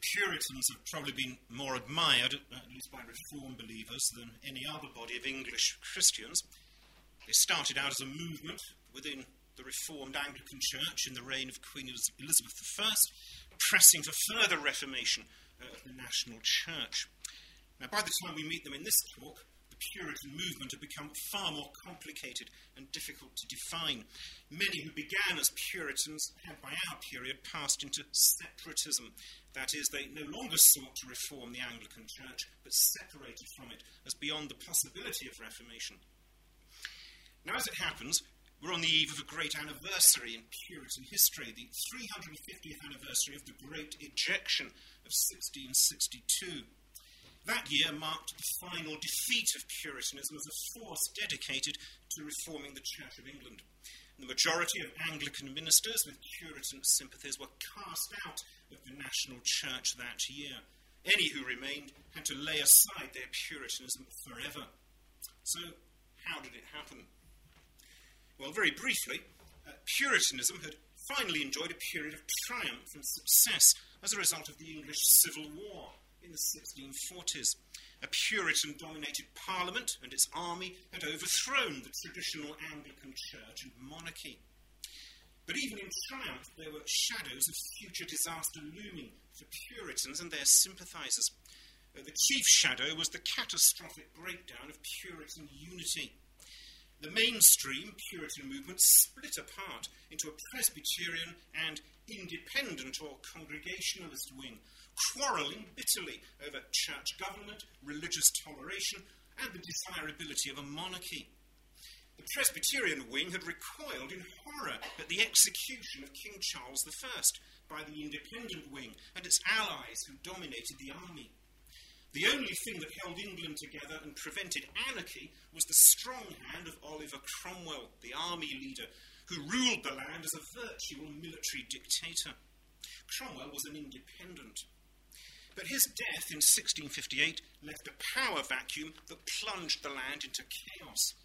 Puritans have probably been more admired, at least by Reformed believers, than any other body of English Christians. They started out as a movement within the Reformed Anglican Church in the reign of Queen Elizabeth I, pressing for further reformation of the national church. Now, by the time we meet them in this talk, the Puritan movement had become far more complicated and difficult to define. Many who began as Puritans had, by our period, passed into separatism. That is, they no longer sought to reform the Anglican Church, but separated from it as beyond the possibility of reformation. Now, as it happens, we're on the eve of a great anniversary in Puritan history, the 350th anniversary of the Great Ejection of 1662. That year marked the final defeat of Puritanism as a force dedicated to reforming the Church of England. The majority of Anglican ministers with Puritan sympathies were cast out of the national church that year. Any who remained had to lay aside their Puritanism forever. So, how did it happen? Well, very briefly, Puritanism had finally enjoyed a period of triumph and success as a result of the English Civil War in the 1640s. A Puritan-dominated parliament and its army had overthrown the traditional Anglican church and monarchy. But even in triumph, there were shadows of future disaster looming for Puritans and their sympathisers. The chief shadow was the catastrophic breakdown of Puritan unity. The mainstream Puritan movement split apart into a Presbyterian and independent or Congregationalist wing, quarrelling bitterly over church government, religious toleration, and the desirability of a monarchy. The Presbyterian wing had recoiled in horror at the execution of King Charles I by the independent wing and its allies who dominated the army. The only thing that held England together and prevented anarchy was the strong hand of Oliver Cromwell, the army leader, who ruled the land as a virtual military dictator. Cromwell was an independent. But his death in 1658 left a power vacuum that plunged the land into chaos.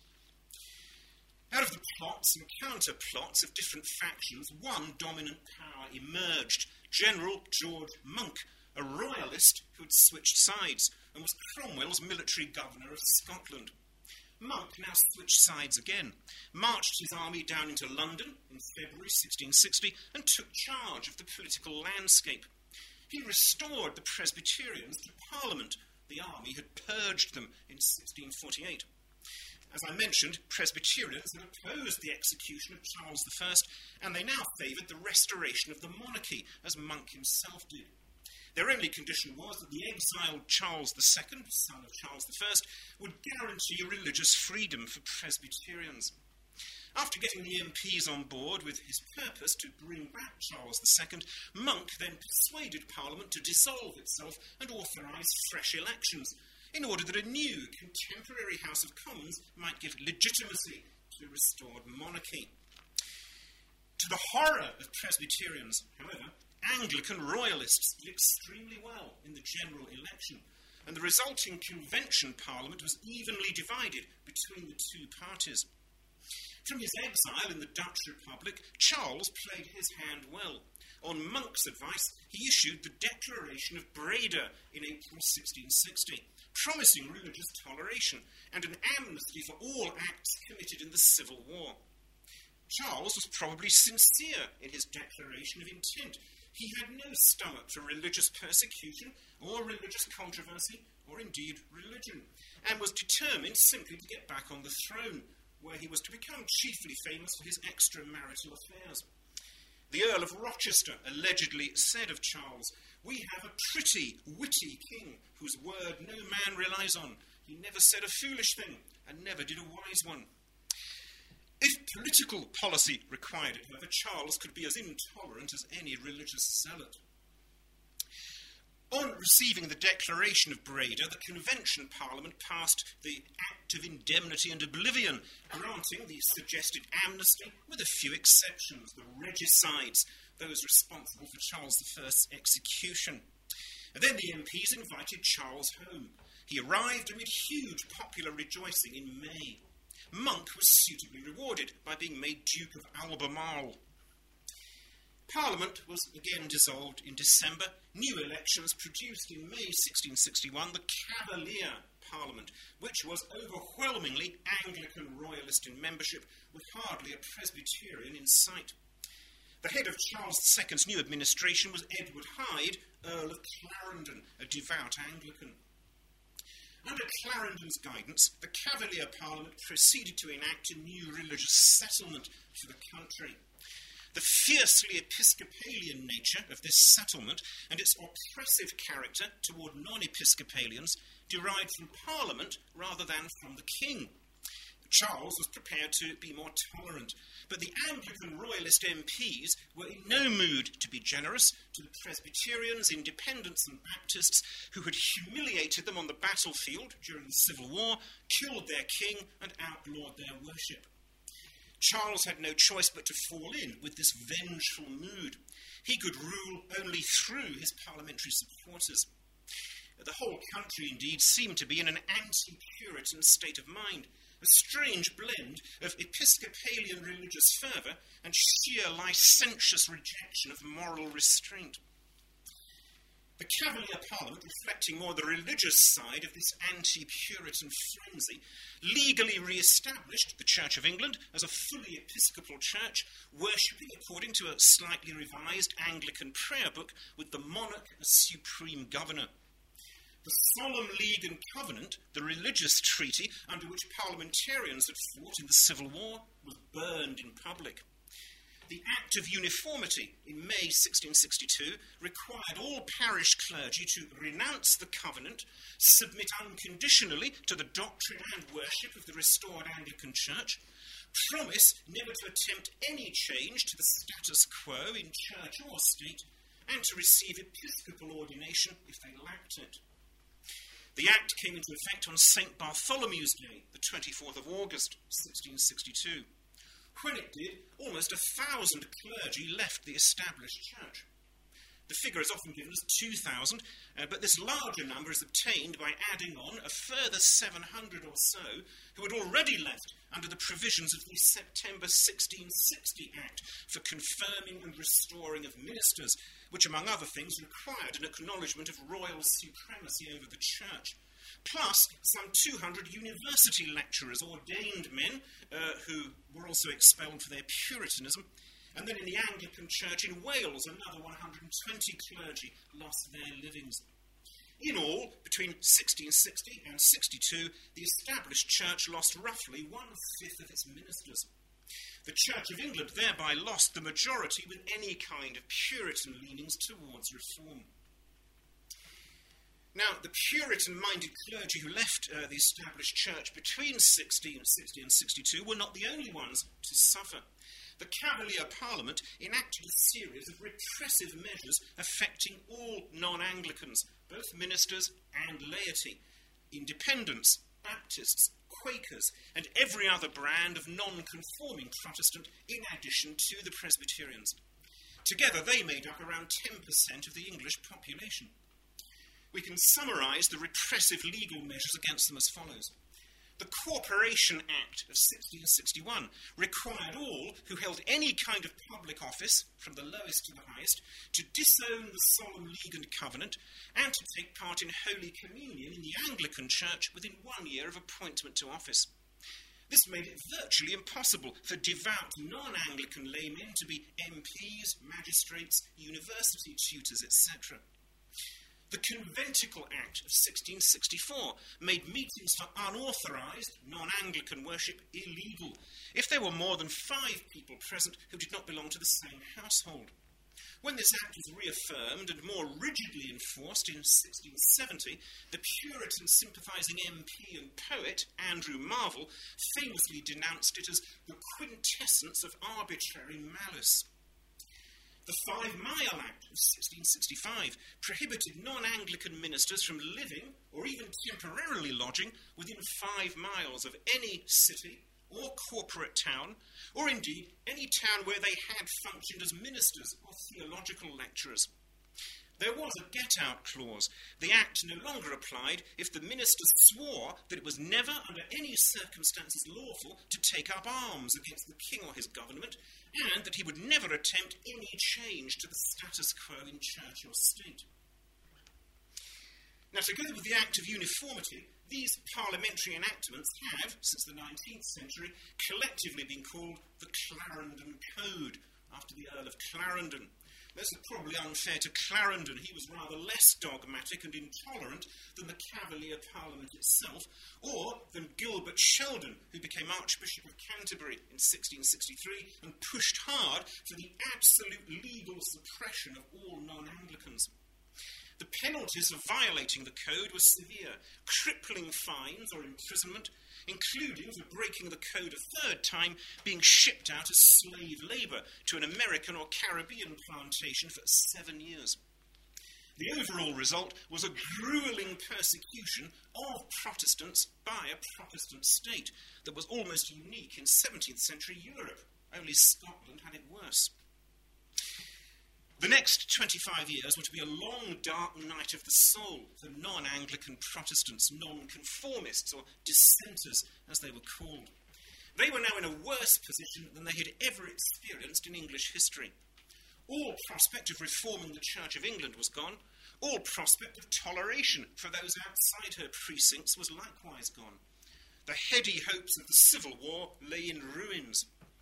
Out of the plots and counter-plots of different factions, one dominant power emerged, General George Monk, a royalist who had switched sides and was Cromwell's military governor of Scotland. Monk now switched sides again, marched his army down into London in February 1660 and took charge of the political landscape. He restored the Presbyterians to Parliament. The army had purged them in 1648. As I mentioned, Presbyterians had opposed the execution of Charles I, and they now favoured the restoration of the monarchy, as Monk himself did. Their only condition was that the exiled Charles II, son of Charles I, would guarantee religious freedom for Presbyterians. After getting the MPs on board with his purpose to bring back Charles II, Monk then persuaded Parliament to dissolve itself and authorise fresh elections, in order that a new contemporary House of Commons might give legitimacy to restored monarchy. To the horror of Presbyterians, however, Anglican royalists did extremely well in the general election, and the resulting convention parliament was evenly divided between the two parties. From his exile in the Dutch Republic, Charles played his hand well. On Monk's advice, he issued the Declaration of Breda in April 1660, promising religious toleration and an amnesty for all acts committed in the Civil War. Charles was probably sincere in his declaration of intent. He had no stomach for religious persecution or religious controversy or indeed religion, and was determined simply to get back on the throne, where he was to become chiefly famous for his extramarital affairs. The Earl of Rochester allegedly said of Charles, "We have a pretty, witty king whose word no man relies on. He never said a foolish thing and never did a wise one." If political policy required it, however, Charles could be as intolerant as any religious zealot. On receiving the Declaration of Breda, the Convention Parliament passed the Act of Indemnity and Oblivion, granting the suggested amnesty with a few exceptions, the regicides, those responsible for Charles I's execution. And then the MPs invited Charles home. He arrived amid huge popular rejoicing in May. Monk was suitably rewarded by being made Duke of Albemarle. Parliament was again dissolved in December. New elections produced in May 1661 the Cavalier Parliament, which was overwhelmingly Anglican royalist in membership, with hardly a Presbyterian in sight. The head of Charles II's new administration was Edward Hyde, Earl of Clarendon, a devout Anglican. Under Clarendon's guidance, the Cavalier Parliament proceeded to enact a new religious settlement for the country. The fiercely Episcopalian nature of this settlement and its oppressive character toward non-Episcopalians derived from Parliament rather than from the King. Charles was prepared to be more tolerant, but the Anglican royalist MPs were in no mood to be generous to the Presbyterians, Independents and Baptists who had humiliated them on the battlefield during the Civil War, killed their king and outlawed their worship. Charles had no choice but to fall in with this vengeful mood. He could rule only through his parliamentary supporters. The whole country, indeed, seemed to be in an anti-Puritan state of mind, a strange blend of Episcopalian religious fervour and sheer licentious rejection of moral restraint. The Cavalier Parliament, reflecting more the religious side of this anti-Puritan frenzy, legally re-established the Church of England as a fully episcopal church, worshipping according to a slightly revised Anglican prayer book with the monarch as supreme governor. The Solemn League and Covenant, the religious treaty under which parliamentarians had fought in the Civil War, was burned in public. The Act of Uniformity in May 1662 required all parish clergy to renounce the covenant, submit unconditionally to the doctrine and worship of the restored Anglican Church, promise never to attempt any change to the status quo in church or state, and to receive episcopal ordination if they lacked it. The Act came into effect on St. Bartholomew's Day, the 24th of August, 1662. When it did, almost 1,000 clergy left the established church. The figure is often given as 2,000, but this larger number is obtained by adding on a further 700 or so who had already left under the provisions of the September 1660 Act for confirming and restoring of ministers, which, among other things, required an acknowledgement of royal supremacy over the church, plus some 200 university lecturers, ordained men, who were also expelled for their Puritanism. And then in the Anglican Church in Wales, another 120 clergy lost their livings. In all, between 1660 and 62, the established church lost roughly 1/5 of its ministers. The Church of England thereby lost the majority with any kind of Puritan leanings towards reform. Now, the Puritan-minded clergy who left the established church between 1660 and 62 were not the only ones to suffer. The Cavalier Parliament enacted a series of repressive measures affecting all non-Anglicans, both ministers and laity, Independents, Baptists, Quakers, and every other brand of non-conforming Protestant in addition to the Presbyterians. Together they made up around 10% of the English population. We can summarise the repressive legal measures against them as follows. The Corporation Act of 1661 required all who held any kind of public office, from the lowest to the highest, to disown the Solemn League and Covenant and to take part in Holy Communion in the Anglican Church within 1 year of appointment to office. This made it virtually impossible for devout non-Anglican laymen to be MPs, magistrates, university tutors, etc. The Conventicle Act of 1664 made meetings for unauthorised non-Anglican worship illegal if there were more than 5 people present who did not belong to the same household. When this act was reaffirmed and more rigidly enforced in 1670, the Puritan sympathising MP and poet Andrew Marvell famously denounced it as the quintessence of arbitrary malice. The 5 Mile Act of 1665 prohibited non-Anglican ministers from living, or even temporarily lodging, within 5 miles of any city or corporate town, or indeed any town where they had functioned as ministers or theological lecturers. There was a get-out clause. The Act no longer applied if the minister swore that it was never, under any circumstances, lawful to take up arms against the king or his government, and that he would never attempt any change to the status quo in church or state. Now, together with the Act of Uniformity, these parliamentary enactments have, since the 19th century, collectively been called the Clarendon Code, after the Earl of Clarendon. This is probably unfair to Clarendon. He was rather less dogmatic and intolerant than the Cavalier Parliament itself, or than Gilbert Sheldon, who became Archbishop of Canterbury in 1663 and pushed hard for the absolute legal suppression of all non-Anglicans. The penalties of violating the code were severe, crippling fines or imprisonment, including for breaking the code a third time, being shipped out as slave labour to an American or Caribbean plantation for 7 years. The overall result was a gruelling persecution of Protestants by a Protestant state that was almost unique in 17th century Europe. Only Scotland had it worse. The next 25 years were to be a long, dark night of the soul for non-Anglican Protestants, non-conformists, or dissenters, as they were called. They were now in a worse position than they had ever experienced in English history. All prospect of reforming the Church of England was gone. All prospect of toleration for those outside her precincts was likewise gone. The heady hopes of the Civil War lay in ruins.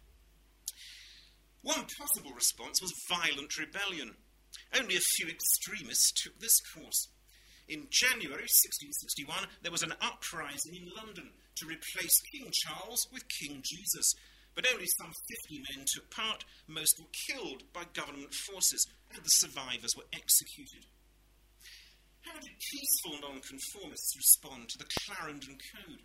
One possible response was violent rebellion. Only a few extremists took this course. In January 1661, there was an uprising in London to replace King Charles with King Jesus, but only some 50 men took part. Most were killed by government forces, and the survivors were executed. How did peaceful nonconformists respond to the Clarendon Code?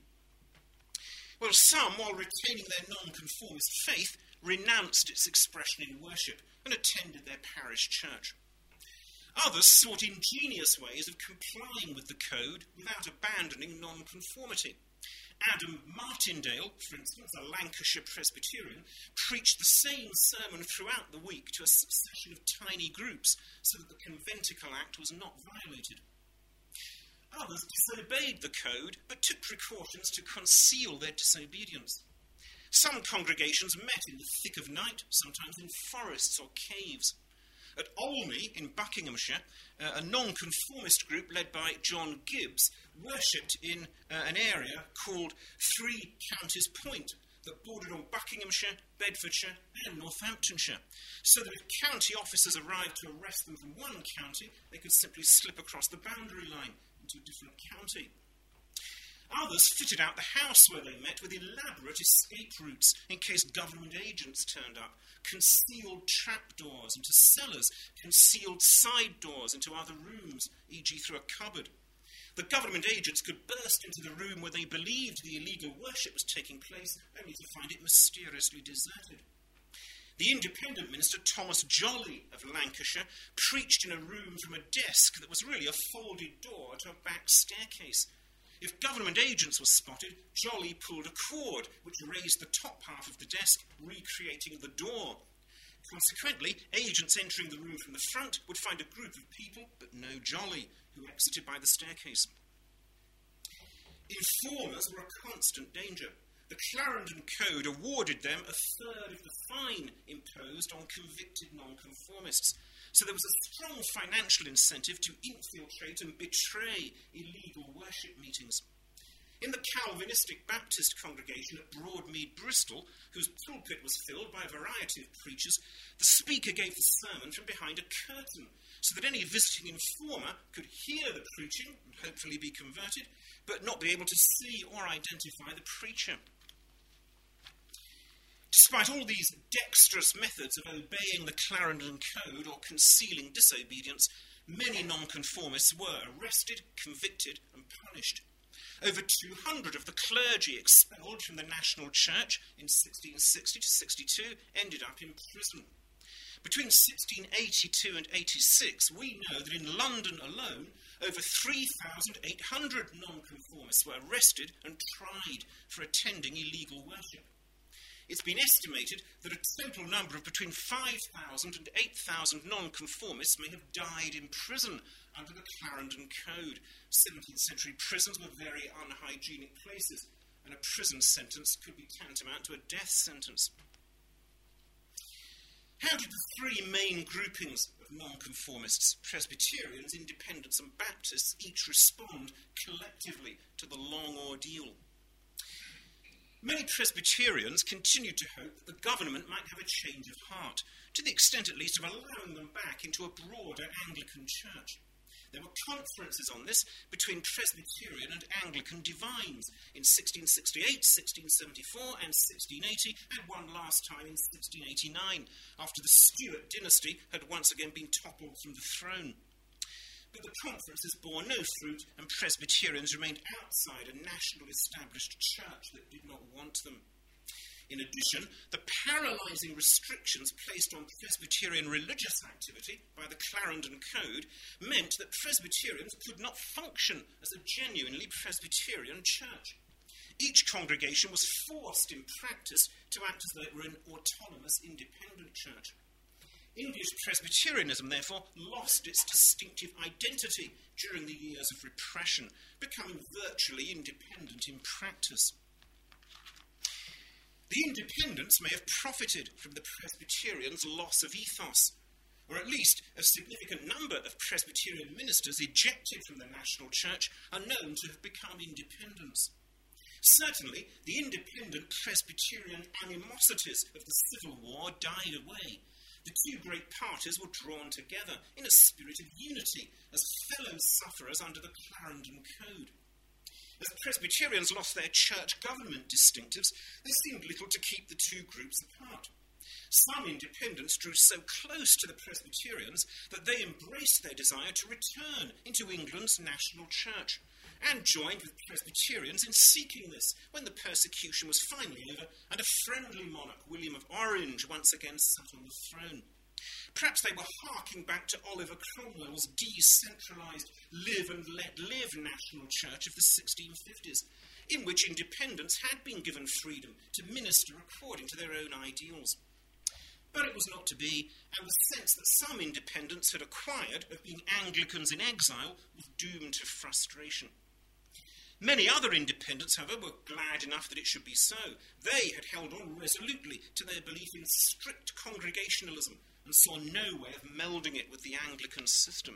Well, some, while retaining their nonconformist faith, renounced its expression in worship and attended their parish church. Others sought ingenious ways of complying with the code without abandoning nonconformity. Adam Martindale, for instance, a Lancashire Presbyterian, preached the same sermon throughout the week to a succession of tiny groups so that the Conventicle Act was not violated. Others disobeyed the code but took precautions to conceal their disobedience. Some congregations met in the thick of night, sometimes in forests or caves. At Olney, in Buckinghamshire, a nonconformist group led by John Gibbs worshipped in an area called Three Counties Point that bordered on Buckinghamshire, Bedfordshire and Northamptonshire, so that if county officers arrived to arrest them from one county, they could simply slip across the boundary line into a different county. Others fitted out the house where they met with elaborate escape routes in case government agents turned up, concealed trapdoors into cellars, concealed side doors into other rooms, e.g. through a cupboard. The government agents could burst into the room where they believed the illegal worship was taking place, only to find it mysteriously deserted. The independent minister, Thomas Jolly of Lancashire, preached in a room from a desk that was really a folded door to a back staircase. If government agents were spotted, Jolly pulled a cord which raised the top half of the desk, recreating the door. Consequently, agents entering the room from the front would find a group of people, but no Jolly, who exited by the staircase. Informers were a constant danger. The Clarendon Code awarded them a third of the fine imposed on convicted nonconformists. So there was a strong financial incentive to infiltrate and betray illegal worship meetings. In the Calvinistic Baptist congregation at Broadmead, Bristol, whose pulpit was filled by a variety of preachers, the speaker gave the sermon from behind a curtain, so that any visiting informer could hear the preaching and hopefully be converted, but not be able to see or identify the preacher. Despite all these dexterous methods of obeying the Clarendon Code or concealing disobedience, many nonconformists were arrested, convicted and punished. Over 200 of the clergy expelled from the National Church in 1660 to 62 ended up in prison. Between 1682 and 86, we know that in London alone, over 3,800 nonconformists were arrested and tried for attending illegal worship. It's been estimated that a total number of between 5,000 and 8,000 nonconformists may have died in prison under the Clarendon Code. 17th century prisons were very unhygienic places, and a prison sentence could be tantamount to a death sentence. How did the three main groupings of nonconformists, Presbyterians, Independents and Baptists each respond collectively to the long ordeal? Many Presbyterians continued to hope that the government might have a change of heart, to the extent at least of allowing them back into a broader Anglican church. There were conferences on this between Presbyterian and Anglican divines in 1668, 1674 and 1680, and one last time in 1689, after the Stuart dynasty had once again been toppled from the throne. But the conferences bore no fruit, and Presbyterians remained outside a national established church that did not want them. In addition, the paralysing restrictions placed on Presbyterian religious activity by the Clarendon Code meant that Presbyterians could not function as a genuinely Presbyterian church. Each congregation was forced in practice to act as though it were an autonomous, independent church. English Presbyterianism, therefore, lost its distinctive identity during the years of repression, becoming virtually independent in practice. The Independents may have profited from the Presbyterians' loss of ethos, or at least a significant number of Presbyterian ministers ejected from the national church are known to have become independents. Certainly, the independent Presbyterian animosities of the Civil War died away. The two great parties were drawn together in a spirit of unity as fellow sufferers under the Clarendon Code. As Presbyterians lost their church government distinctives, there seemed little to keep the two groups apart. Some independents drew so close to the Presbyterians that they embraced their desire to return into England's national church, and joined with Presbyterians in seeking this when the persecution was finally over and a friendly monarch, William of Orange, once again sat on the throne. Perhaps they were harking back to Oliver Cromwell's decentralised live and let live national church of the 1650s, in which independents had been given freedom to minister according to their own ideals. But it was not to be, and the sense that some independents had acquired of being Anglicans in exile was doomed to frustration. Many other independents, however, were glad enough that it should be so. They had held on resolutely to their belief in strict congregationalism and saw no way of melding it with the Anglican system.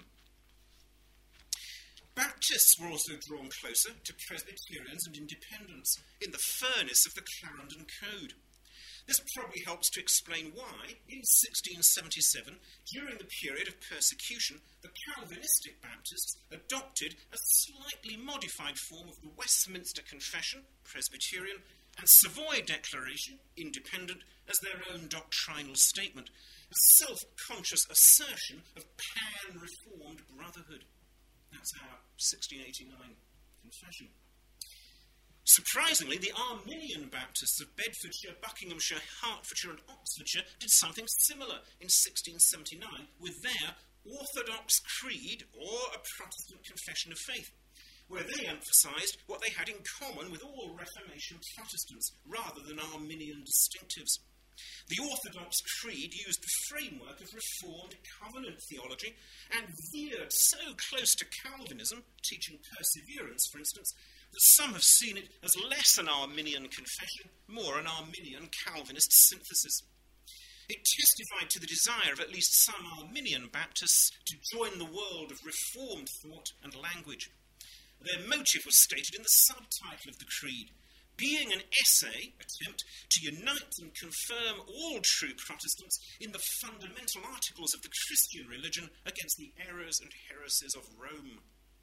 Baptists were also drawn closer to Presbyterians and Independents in the furnace of the Clarendon Code. This probably helps to explain why, in 1677, during the period of persecution, the Calvinistic Baptists adopted a slightly modified form of the Westminster Confession, Presbyterian, and Savoy Declaration, Independent, as their own doctrinal statement, a self-conscious assertion of pan-reformed brotherhood. That's our 1689 confession. Surprisingly, the Arminian Baptists of Bedfordshire, Buckinghamshire, Hertfordshire and Oxfordshire did something similar in 1679 with their Orthodox Creed, or a Protestant Confession of Faith, where they emphasised what they had in common with all Reformation Protestants, rather than Arminian distinctives. The Orthodox Creed used the framework of Reformed covenant theology and veered so close to Calvinism, teaching perseverance, for instance, that some have seen it as less an Arminian confession, more an Arminian Calvinist synthesis. It testified to the desire of at least some Arminian Baptists to join the world of Reformed thought and language. Their motive was stated in the subtitle of the Creed, being an essay attempt to unite and confirm all true Protestants in the fundamental articles of the Christian religion against the errors and heresies of Rome.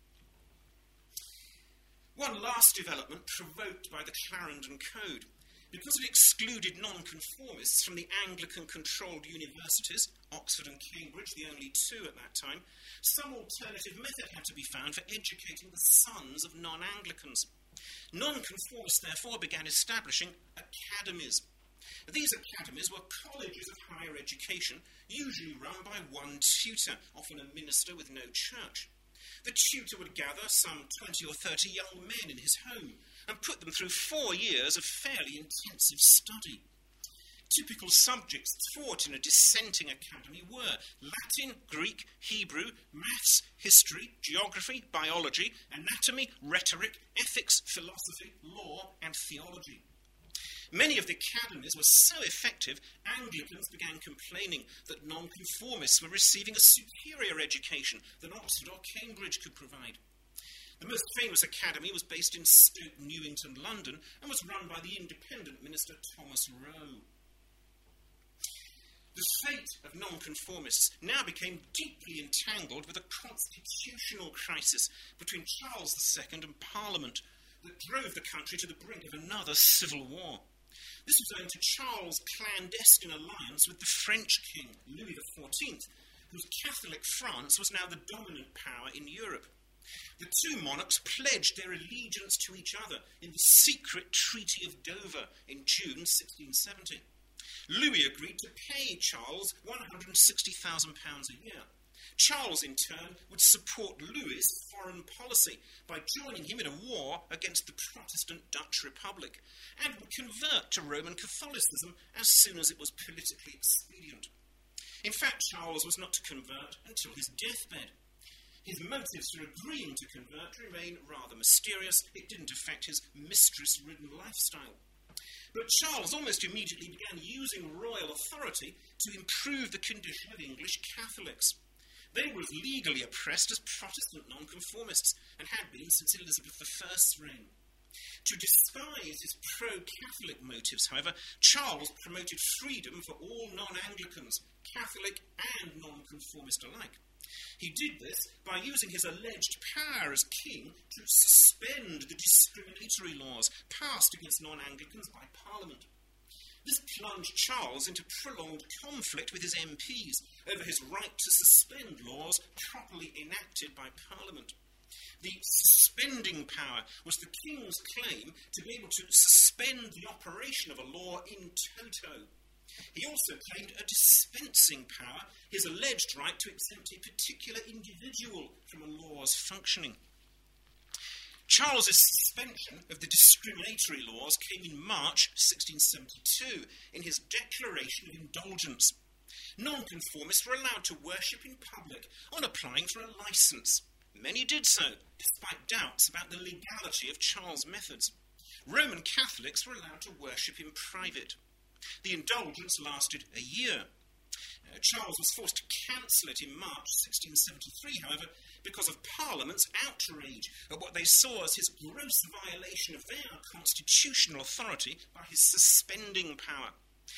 One last development provoked by the Clarendon Code. Because it excluded nonconformists from the Anglican-controlled universities, Oxford and Cambridge, the only two at that time, some alternative method had to be found for educating the sons of non-Anglicans. Nonconformists, therefore, began establishing academies. These academies were colleges of higher education, usually run by one tutor, often a minister with no church. The tutor would gather some 20 or 30 young men in his home and put them through 4 years of fairly intensive study. typical subjects taught in a dissenting academy were Latin, Greek, Hebrew, maths, history, geography, biology, anatomy, rhetoric, ethics, philosophy, law, and theology. Many of the academies were so effective, Anglicans began complaining that nonconformists were receiving a superior education than Oxford or Cambridge could provide. The most famous academy was based in Stoke Newington, London, and was run by the independent minister Thomas Roe. The fate of nonconformists now became deeply entangled with a constitutional crisis between Charles II and Parliament that drove the country to the brink of another civil war. This was owing to Charles' clandestine alliance with the French king, Louis XIV, whose Catholic France was now the dominant power in Europe. The two monarchs pledged their allegiance to each other in the secret Treaty of Dover in June 1670. Louis agreed to pay Charles £160,000 a year. Charles, in turn, would support Louis's foreign policy by joining him in a war against the Protestant Dutch Republic, and would convert to Roman Catholicism as soon as it was politically expedient. In fact, Charles was not to convert until his deathbed. His motives for agreeing to convert remain rather mysterious. It didn't affect his mistress-ridden lifestyle. But Charles almost immediately began using royal authority to improve the condition of English Catholics. They were as legally oppressed as Protestant nonconformists, and had been since Elizabeth I's reign. To disguise his pro-Catholic motives, however, Charles promoted freedom for all non-Anglicans, Catholic and nonconformist alike. He did this by using his alleged power as king to suspend the discriminatory laws passed against non-Anglicans by Parliament. This plunged Charles into prolonged conflict with his MPs over his right to suspend laws properly enacted by Parliament. The suspending power was the king's claim to be able to suspend the operation of a law in toto. He also claimed a dispensing power, his alleged right to exempt a particular individual from a law's functioning. Charles's suspension of the discriminatory laws came in March 1672 in his Declaration of Indulgence. Nonconformists were allowed to worship in public on applying for a licence. Many did so, despite doubts about the legality of Charles' methods. Roman Catholics were allowed to worship in private. The indulgence lasted a year. Charles was forced to cancel it in March 1673, however, because of Parliament's outrage at what they saw as his gross violation of their constitutional authority by his suspending power.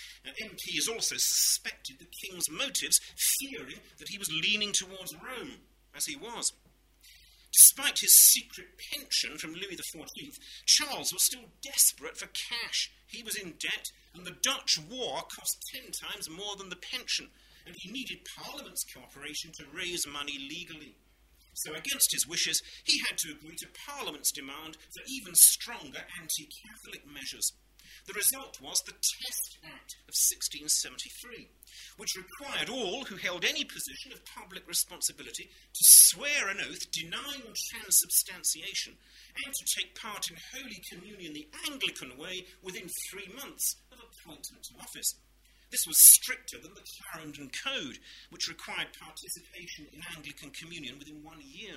MPs also suspected the king's motives, fearing that he was leaning towards Rome, as he was. Despite his secret pension from Louis XIV, Charles was still desperate for cash. He was in debt, and the Dutch war cost 10 times more than the pension, and he needed Parliament's cooperation to raise money legally. So against his wishes, he had to agree to Parliament's demand for even stronger anti-Catholic measures. The result was the Test Act of 1673, which required all who held any position of public responsibility to swear an oath denying transubstantiation and to take part in Holy Communion the Anglican way within 3 months of appointment to office. This was stricter than the Clarendon Code, which required participation in Anglican communion within 1 year.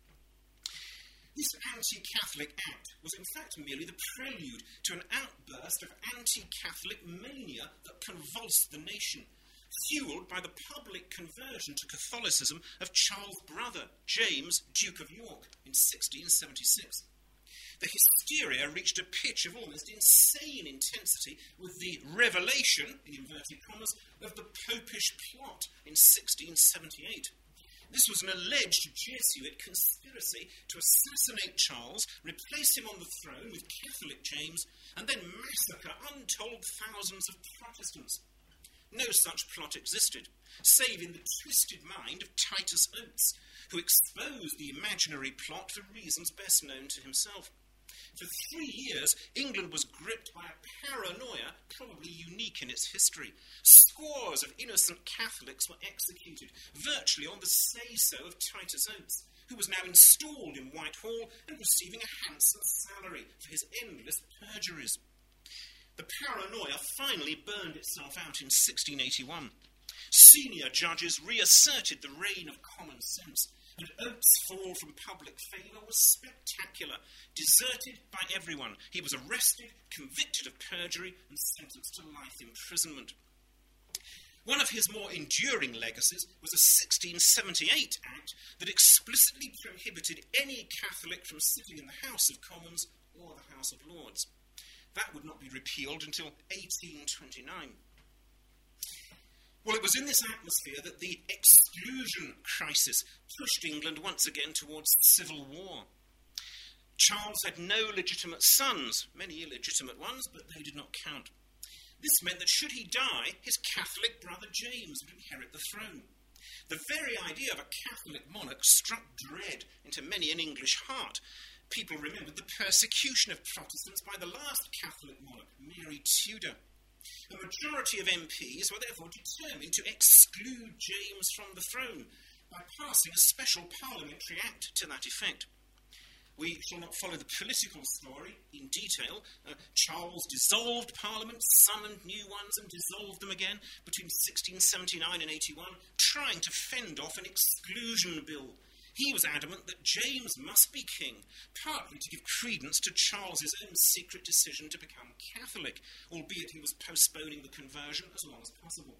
This anti-Catholic act was in fact merely the prelude to an outburst of anti-Catholic mania that convulsed the nation, fueled by the public conversion to Catholicism of Charles' brother, James, Duke of York, in 1676. The hysteria reached a pitch of almost insane intensity with the revelation, in inverted commas, of the Popish plot in 1678. This was an alleged Jesuit conspiracy to assassinate Charles, replace him on the throne with Catholic James, and then massacre untold thousands of Protestants. No such plot existed, save in the twisted mind of Titus Oates, who exposed the imaginary plot for reasons best known to himself. For 3 years, England was gripped by a paranoia probably unique in its history. Scores of innocent Catholics were executed, virtually on the say-so of Titus Oates, who was now installed in Whitehall and receiving a handsome salary for his endless perjuries. The The paranoia finally burned itself out in 1681. Senior judges reasserted the reign of common sense, and Oates' fall from public favour was spectacular. Deserted by everyone, he was arrested, convicted of perjury, and sentenced to life imprisonment. One of his more enduring legacies was a 1678 Act that explicitly prohibited any Catholic from sitting in the House of Commons or the House of Lords. That would not be repealed until 1829. Well, it was in this atmosphere that the exclusion crisis pushed England once again towards civil war. Charles had no legitimate sons, many illegitimate ones, but they did not count. This meant that should he die, his Catholic brother James would inherit the throne. The very idea of a Catholic monarch struck dread into many an English heart. People remembered the persecution of Protestants by the last Catholic monarch, Mary Tudor. A majority of MPs were therefore determined to exclude James from the throne by passing a special parliamentary act to that effect. We shall not follow the political story in detail. Charles dissolved Parliament, summoned new ones, and dissolved them again between 1679 and 81, trying to fend off an exclusion bill. He was adamant that James must be king, partly to give credence to Charles's own secret decision to become Catholic, albeit he was postponing the conversion as long as possible.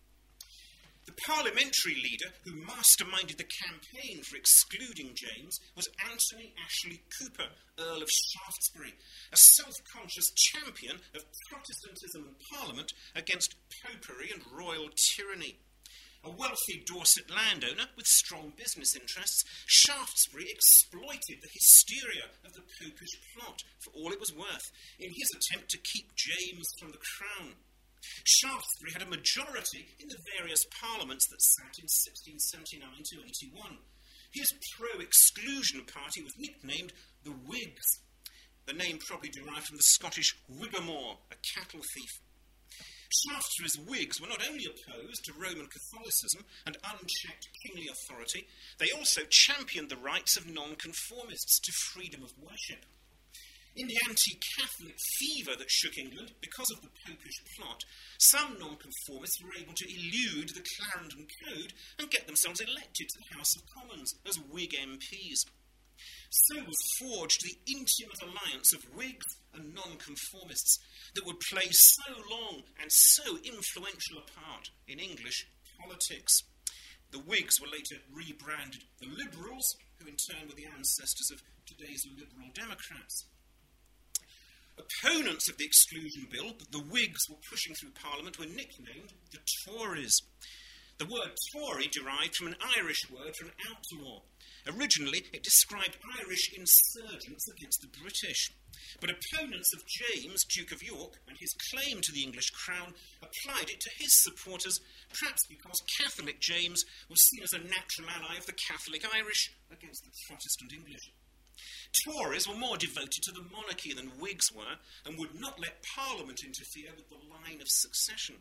The parliamentary leader who masterminded the campaign for excluding James was Anthony Ashley Cooper, Earl of Shaftesbury, a self-conscious champion of Protestantism in Parliament against popery and royal tyranny. A wealthy Dorset landowner with strong business interests, Shaftesbury exploited the hysteria of the popish plot for all it was worth in his attempt to keep James from the crown. Shaftesbury had a majority in the various parliaments that sat in 1679 to 81. His pro-exclusion party was nicknamed the Whigs. The name probably derived from the Scottish Whigamore, a cattle thief. Shaftesbury's Whigs were not only opposed to Roman Catholicism and unchecked kingly authority, they also championed the rights of nonconformists to freedom of worship. In the anti-Catholic fever that shook England because of the popish plot, some nonconformists were able to elude the Clarendon Code and get themselves elected to the House of Commons as Whig MPs. So was forged the intimate alliance of Whigs and nonconformists that would play so long and so influential a part in English politics. The Whigs were later rebranded the Liberals, who in turn were the ancestors of today's Liberal Democrats. Opponents of the exclusion bill that the Whigs were pushing through Parliament were nicknamed the Tories. The word Tory derived from an Irish word for an outlaw. Originally, it described Irish insurgents against the British. But opponents of James, Duke of York, and his claim to the English crown applied it to his supporters, perhaps because Catholic James was seen as a natural ally of the Catholic Irish against the Protestant English. Tories were more devoted to the monarchy than Whigs were, and would not let Parliament interfere with the line of succession.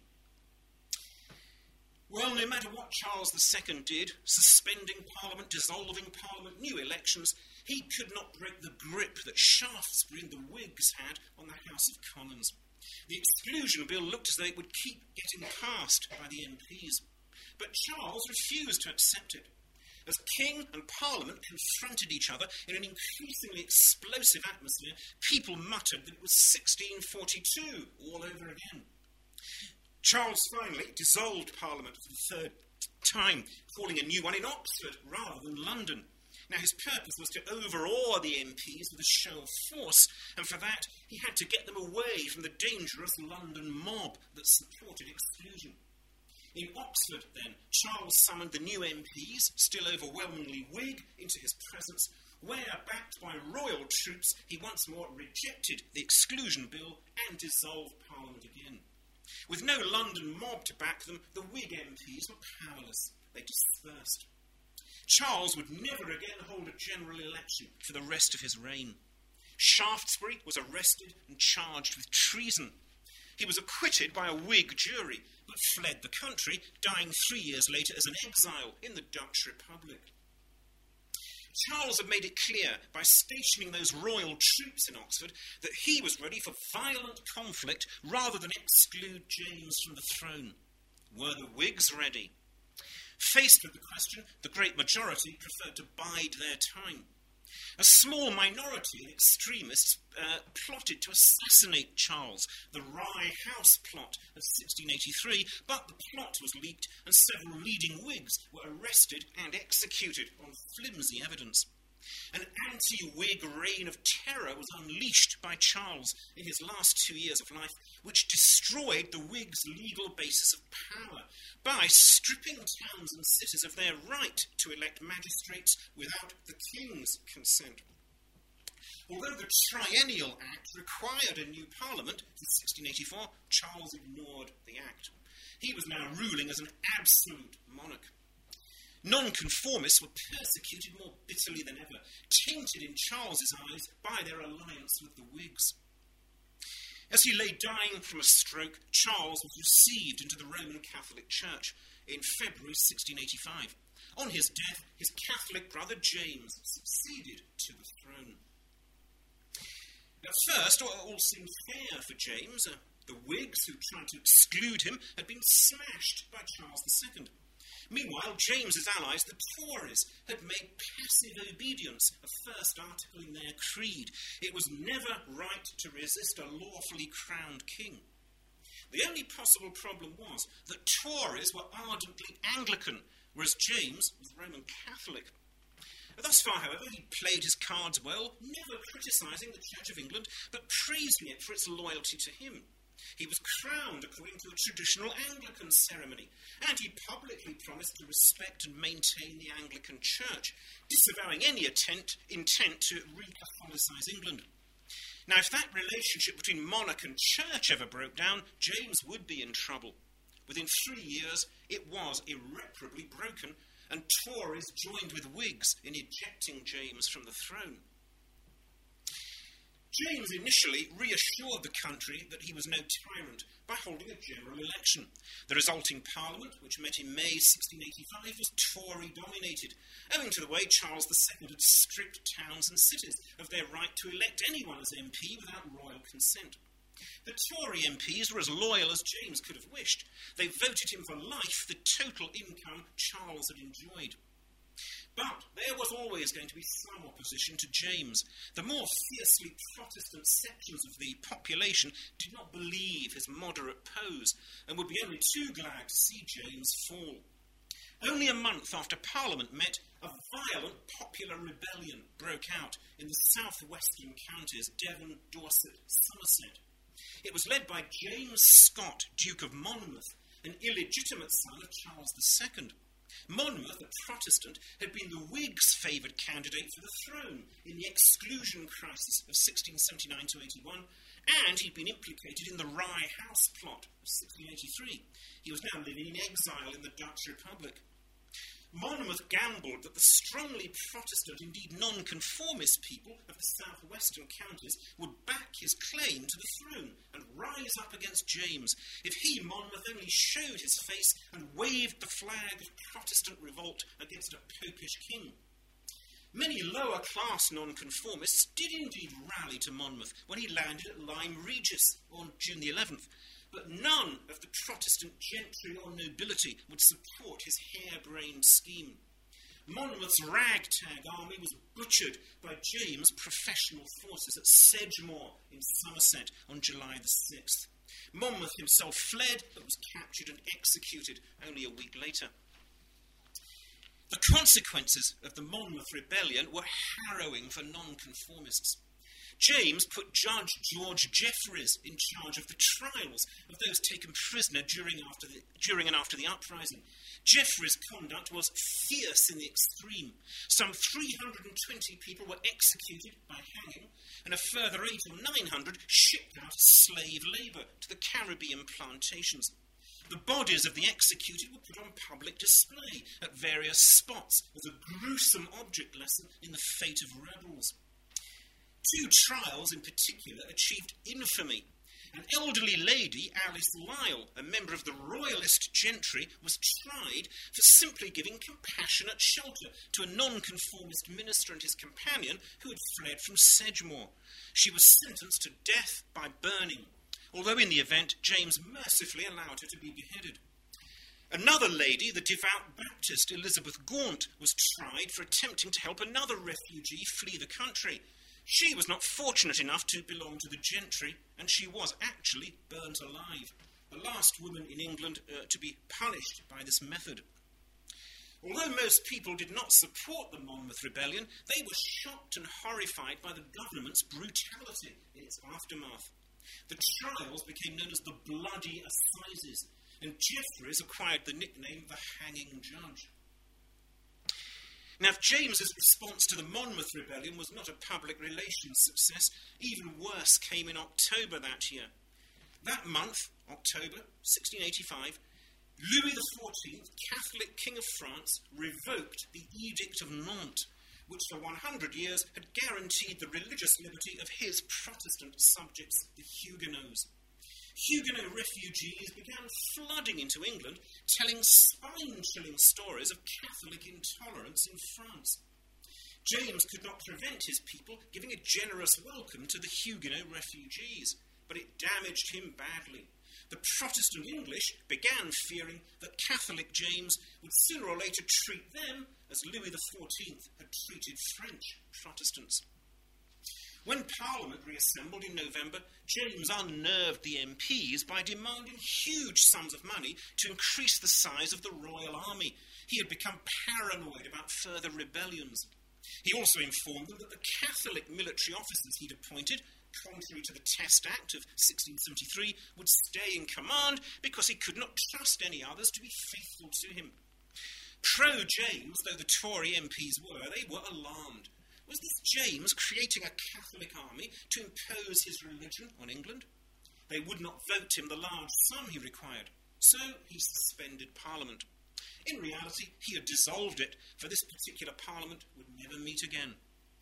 Well, no matter what Charles II did, suspending Parliament, dissolving Parliament, new elections, he could not break the grip that Shaftesbury and the Whigs had on the House of Commons. The exclusion bill looked as though it would keep getting passed by the MPs. But Charles refused to accept it. As King and Parliament confronted each other in an increasingly explosive atmosphere, people muttered that it was 1642 all over again. Charles finally dissolved Parliament for the third time, calling a new one in Oxford rather than London. Now, his purpose was to overawe the MPs with a show of force, and for that he had to get them away from the dangerous London mob that supported exclusion. In Oxford, then, Charles summoned the new MPs, still overwhelmingly Whig, into his presence, where, backed by royal troops, he once more rejected the exclusion bill and dissolved Parliament again. With no London mob to back them, the Whig MPs were powerless. They dispersed. Charles would never again hold a general election for the rest of his reign. Shaftesbury was arrested and charged with treason. He was acquitted by a Whig jury, but fled the country, dying 3 years later as an exile in the Dutch Republic. Charles had made it clear by stationing those royal troops in Oxford that he was ready for violent conflict rather than exclude James from the throne. Were the Whigs ready? Faced with the question, the great majority preferred to bide their time. A small minority of extremists plotted to assassinate Charles, the Rye House plot of 1683, but the plot was leaked and several leading Whigs were arrested and executed on flimsy evidence. An anti-Whig reign of terror was unleashed by Charles in his last 2 years of life, which destroyed the Whigs' legal basis of power by stripping towns and cities of their right to elect magistrates without the king's consent. Although the Triennial Act required a new parliament in 1684, Charles ignored the act. He was now ruling as an absolute monarch. Nonconformists were persecuted more bitterly than ever, tainted in Charles's eyes by their alliance with the Whigs. As he lay dying from a stroke, Charles was received into the Roman Catholic Church in February 1685. On his death, his Catholic brother James succeeded to the throne. At first, all seemed fair for James. The Whigs who tried to exclude him had been smashed by Charles II. Meanwhile, James's allies, the Tories, had made passive obedience a first article in their creed. It was never right to resist a lawfully crowned king. The only possible problem was that Tories were ardently Anglican, whereas James was Roman Catholic. Thus far, however, he played his cards well, never criticising the Church of England, but praising it for its loyalty to him. He was crowned according to a traditional Anglican ceremony, and he publicly promised to respect and maintain the Anglican Church, disavowing any intent to re-Catholicise England. Now, if that relationship between monarch and church ever broke down, James would be in trouble. Within 3 years, it was irreparably broken, and Tories joined with Whigs in ejecting James from the throne. James initially reassured the country that he was no tyrant by holding a general election. The resulting parliament, which met in May 1685, was Tory-dominated, owing to the way Charles II had stripped towns and cities of their right to elect anyone as MP without royal consent. The Tory MPs were as loyal as James could have wished. They voted him for life, the total income Charles had enjoyed. But there was always going to be some opposition to James. The more fiercely Protestant sections of the population did not believe his moderate pose and would be only too glad to see James fall. Only a month after Parliament met, a violent popular rebellion broke out in the southwestern counties, Devon, Dorset, Somerset. It was led by James Scott, Duke of Monmouth, an illegitimate son of Charles II. Monmouth, a Protestant, had been the Whigs' favoured candidate for the throne in the exclusion crisis of 1679-81, and he'd been implicated in the Rye House plot of 1683. He was now living in exile in the Dutch Republic. Monmouth gambled that the strongly Protestant, indeed non-conformist people of the southwestern counties would back his claim to the throne and rise up against James if he, Monmouth, only showed his face and waved the flag of Protestant revolt against a popish king. Many lower-class nonconformists did indeed rally to Monmouth when he landed at Lyme Regis on June the 11th, but none of the Protestant gentry or nobility would support his harebrained scheme. Monmouth's ragtag army was butchered by James' professional forces at Sedgemoor in Somerset on July the 6th. Monmouth himself fled, but was captured and executed only a week later. The consequences of the Monmouth rebellion were harrowing for nonconformists. James put Judge George Jeffreys in charge of the trials of those taken prisoner during and after the uprising. Jeffreys' conduct was fierce in the extreme. Some 320 people were executed by hanging, and a further 800 or 900 shipped out as slave labour to the Caribbean plantations. The bodies of the executed were put on public display at various spots as a gruesome object lesson in the fate of rebels. 2 trials in particular achieved infamy. An elderly lady, Alice Lisle, a member of the royalist gentry, was tried for simply giving compassionate shelter to a nonconformist minister and his companion who had fled from Sedgemoor. She was sentenced to death by burning, although in the event James mercifully allowed her to be beheaded. Another lady, the devout Baptist Elizabeth Gaunt, was tried for attempting to help another refugee flee the country. She was not fortunate enough to belong to the gentry, and she was actually burnt alive, the last woman in England to be punished by this method. Although most people did not support the Monmouth Rebellion, they were shocked and horrified by the government's brutality in its aftermath. The trials became known as the Bloody Assizes, and Jeffreys acquired the nickname the Hanging Judge. Now, if James's response to the Monmouth Rebellion was not a public relations success, even worse came in October that year. That month, October 1685, Louis XIV, Catholic King of France, revoked the Edict of Nantes, which for 100 years had guaranteed the religious liberty of his Protestant subjects, the Huguenots. Huguenot refugees began flooding into England, telling spine-chilling stories of Catholic intolerance in France. James could not prevent his people giving a generous welcome to the Huguenot refugees, but it damaged him badly. The Protestant English began fearing that Catholic James would sooner or later treat them as Louis XIV had treated French Protestants. When Parliament reassembled in November, James unnerved the MPs by demanding huge sums of money to increase the size of the royal army. He had become paranoid about further rebellions. He also informed them that the Catholic military officers he'd appointed, contrary to the Test Act of 1673, would stay in command because he could not trust any others to be faithful to him. Pro-James, though the Tory MPs were, they were alarmed. Was this James creating a Catholic army to impose his religion on England? They would not vote him the large sum he required, so he suspended Parliament. In reality, he had dissolved it, for this particular Parliament would never meet again.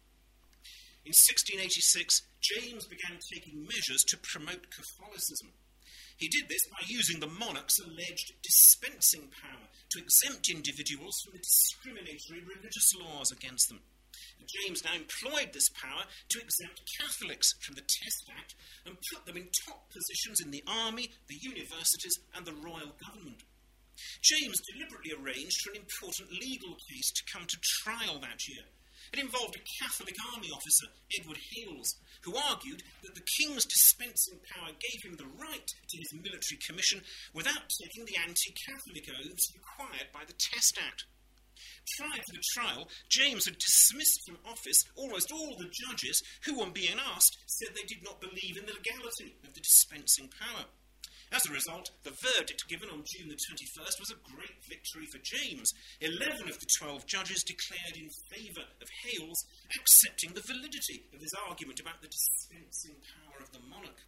In 1686, James began taking measures to promote Catholicism. He did this by using the monarch's alleged dispensing power to exempt individuals from the discriminatory religious laws against them. James now employed this power to exempt Catholics from the Test Act and put them in top positions in the army, the universities, and the royal government. James deliberately arranged for an important legal case to come to trial that year. It involved a Catholic army officer, Edward Hales, who argued that the king's dispensing power gave him the right to his military commission without taking the anti-Catholic oaths required by the Test Act. Prior to the trial, James had dismissed from office almost all the judges who, on being asked, said they did not believe in the legality of the dispensing power. As a result, the verdict given on June the 21st was a great victory for James. 11 of the 12 judges declared in favour of Hales, accepting the validity of his argument about the dispensing power of the monarch.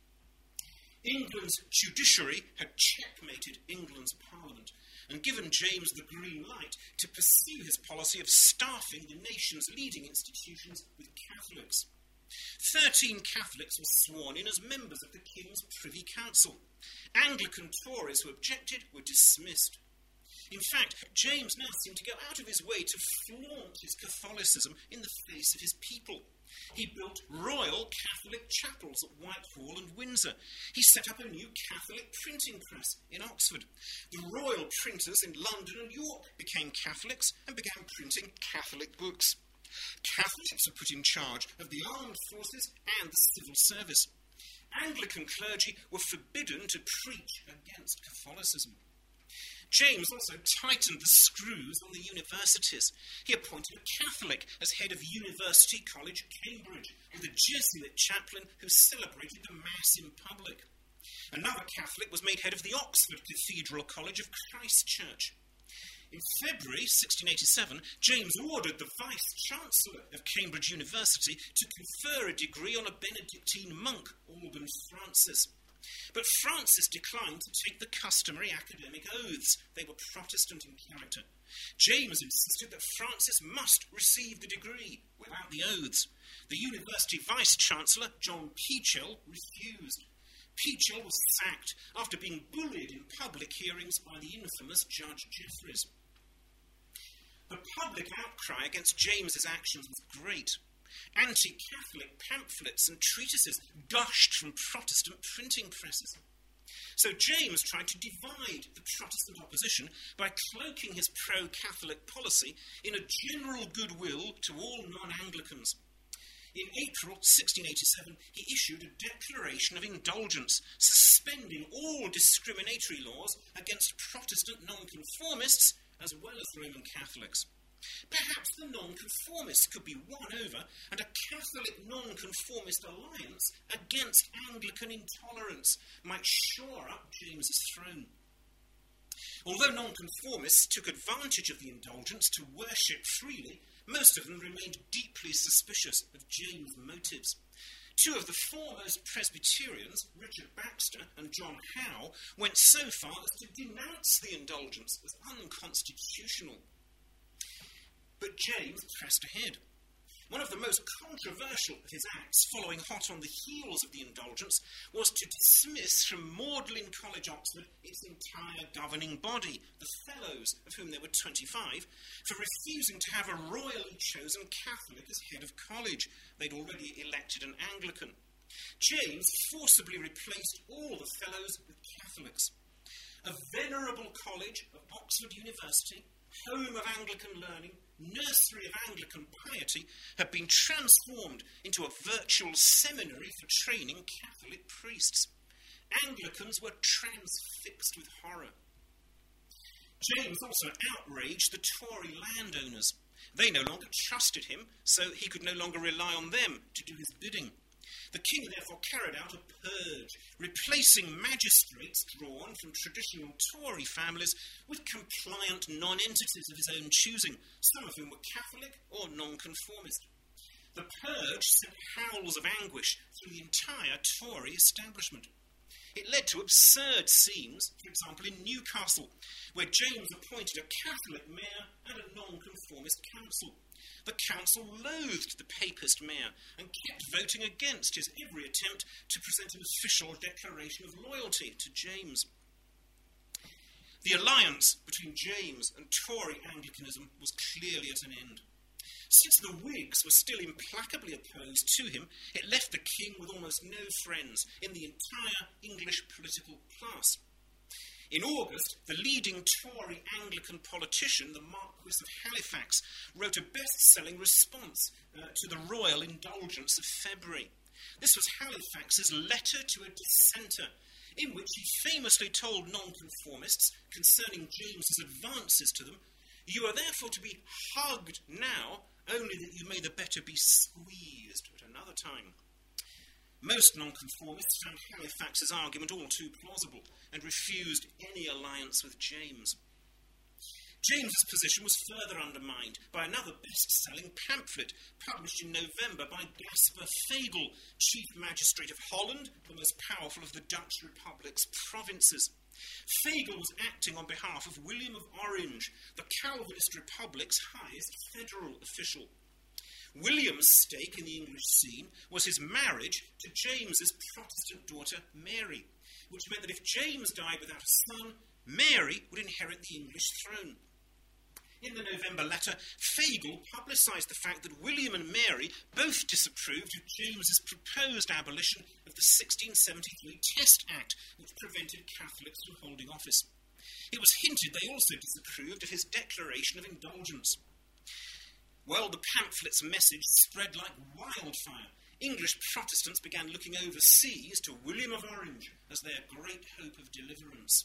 England's judiciary had checkmated England's parliament and given James the green light to pursue his policy of staffing the nation's leading institutions with Catholics. 13 Catholics were sworn in as members of the King's Privy Council. Anglican Tories who objected were dismissed. In fact, James now seemed to go out of his way to flaunt his Catholicism in the face of his people. He built royal Catholic chapels at Whitehall and Windsor. He set up a new Catholic printing press in Oxford. The royal printers in London and York became Catholics and began printing Catholic books. Catholics were put in charge of the armed forces and the civil service. Anglican clergy were forbidden to preach against Catholicism. James also tightened the screws on the universities. He appointed a Catholic as head of University College, Cambridge, with a Jesuit chaplain who celebrated the Mass in public. Another Catholic was made head of the Oxford Cathedral College of Christ Church. In February 1687, James ordered the Vice-Chancellor of Cambridge University to confer a degree on a Benedictine monk, Alban Francis. But Francis declined to take the customary academic oaths. They were Protestant in character. James insisted that Francis must receive the degree without the oaths. The university vice-chancellor, John Peachell, refused. Peachell was sacked after being bullied in public hearings by the infamous Judge Jeffreys. The public outcry against James's actions was great. Anti-Catholic pamphlets and treatises gushed from Protestant printing presses. So James tried to divide the Protestant opposition by cloaking his pro-Catholic policy in a general goodwill to all non-Anglicans. In April 1687, he issued a declaration of indulgence, suspending all discriminatory laws against Protestant nonconformists as well as Roman Catholics. Perhaps the nonconformists could be won over and a Catholic nonconformist alliance against Anglican intolerance might shore up James's throne. Although nonconformists took advantage of the indulgence to worship freely, most of them remained deeply suspicious of James' motives. Two of the foremost Presbyterians, Richard Baxter and John Howe, went so far as to denounce the indulgence as unconstitutional. But James pressed ahead. One of the most controversial of his acts, following hot on the heels of the indulgence, was to dismiss from Magdalen College, Oxford, its entire governing body, the Fellows, of whom there were 25, for refusing to have a royally chosen Catholic as head of college. They'd already elected an Anglican. James forcibly replaced all the Fellows with Catholics. A venerable college of Oxford University, home of Anglican learning, nursery of Anglican piety, had been transformed into a virtual seminary for training Catholic priests. Anglicans were transfixed with horror. James also outraged the Tory landowners. They no longer trusted him, so he could no longer rely on them to do his bidding. The king therefore carried out a purge, replacing magistrates drawn from traditional Tory families with compliant non-entities of his own choosing, some of whom were Catholic or nonconformist. The purge sent howls of anguish through the entire Tory establishment. It led to absurd scenes, for example in Newcastle, where James appointed a Catholic mayor and a nonconformist council. The council loathed the papist mayor and kept voting against his every attempt to present an official declaration of loyalty to James. The alliance between James and Tory Anglicanism was clearly at an end. Since the Whigs were still implacably opposed to him, it left the king with almost no friends in the entire English political class. In August, the leading Tory Anglican politician, the Marquis of Halifax, wrote a best-selling response to the royal indulgence of February. This was Halifax's letter to a dissenter, in which he famously told nonconformists concerning James's advances to them, "You are therefore to be hugged now, only that you may the better be squeezed at another time." Most nonconformists found Halifax's argument all too plausible and refused any alliance with James. James's position was further undermined by another best-selling pamphlet published in November by Gasper Fagel, Chief Magistrate of Holland, the most powerful of the Dutch Republic's provinces. Fagel was acting on behalf of William of Orange, the Calvinist Republic's highest federal official. William's stake in the English scene was his marriage to James's Protestant daughter Mary, which meant that if James died without a son, Mary would inherit the English throne. In the November letter, Fagel publicised the fact that William and Mary both disapproved of James's proposed abolition of the 1673 Test Act, which prevented Catholics from holding office. It was hinted they also disapproved of his declaration of indulgence. Well, the pamphlet's message spread like wildfire. English Protestants began looking overseas to William of Orange as their great hope of deliverance.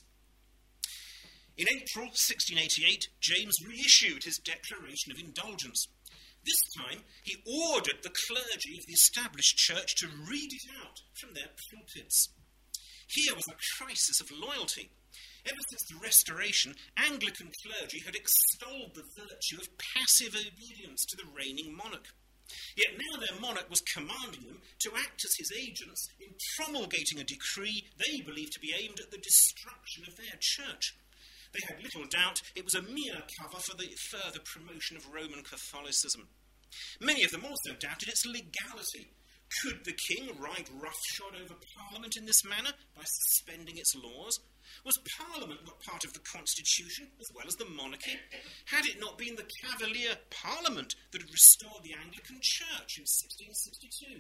In April 1688, James reissued his declaration of indulgence. This time, he ordered the clergy of the established church to read it out from their pulpits. Here was a crisis of loyalty. Ever since the Restoration, Anglican clergy had extolled the virtue of passive obedience to the reigning monarch. Yet now their monarch was commanding them to act as his agents in promulgating a decree they believed to be aimed at the destruction of their church. They had little doubt it was a mere cover for the further promotion of Roman Catholicism. Many of them also doubted its legality. Could the king ride roughshod over Parliament in this manner by suspending its laws? Was Parliament not part of the Constitution as well as the monarchy? Had it not been the Cavalier Parliament that had restored the Anglican Church in 1662?